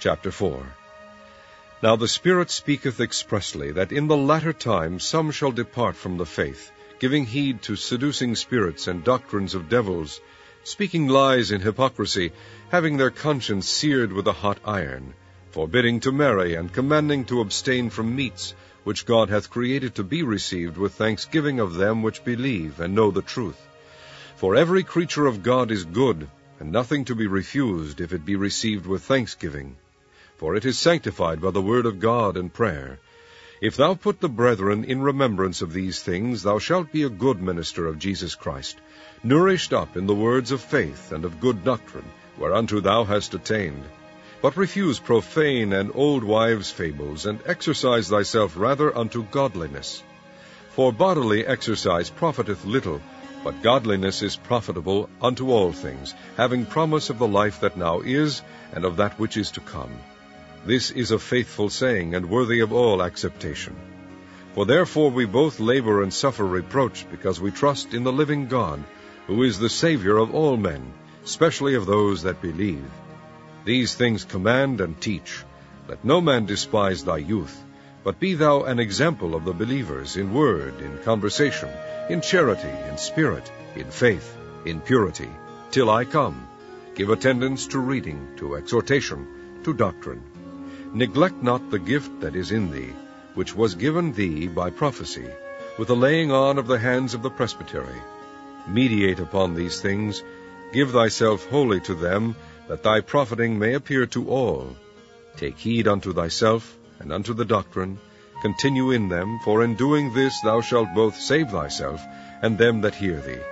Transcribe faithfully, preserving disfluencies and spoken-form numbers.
Chapter four. Now the Spirit speaketh expressly, that in the latter time some shall depart from the faith, giving heed to seducing spirits and doctrines of devils, speaking lies in hypocrisy, having their conscience seared with a hot iron, forbidding to marry, and commanding to abstain from meats, which God hath created to be received with thanksgiving of them which believe and know the truth. For every creature of God is good, and nothing to be refused, if it be received with thanksgiving. For it is sanctified by the word of God and prayer. If thou put the brethren in remembrance of these things, thou shalt be a good minister of Jesus Christ, nourished up in the words of faith and of good doctrine, whereunto thou hast attained. But refuse profane and old wives' fables, and exercise thyself rather unto godliness. For bodily exercise profiteth little, but godliness is profitable unto all things, having promise of the life that now is, and of that which is to come. This is a faithful saying, and worthy of all acceptation. For therefore we both labor and suffer reproach, because we trust in the living God, who is the Savior of all men, especially of those that believe. These things command and teach. Let no man despise thy youth, but be thou an example of the believers in word, in conversation, in charity, in spirit, in faith, in purity, till I come. Give attendance to reading, to exhortation, to doctrine. Neglect not the gift that is in thee, which was given thee by prophecy, with the laying on of the hands of the presbytery. Meditate upon these things, give thyself wholly to them, that thy profiting may appear to all. Take heed unto thyself, and unto the doctrine, continue in them, for in doing this thou shalt both save thyself, and them that hear thee.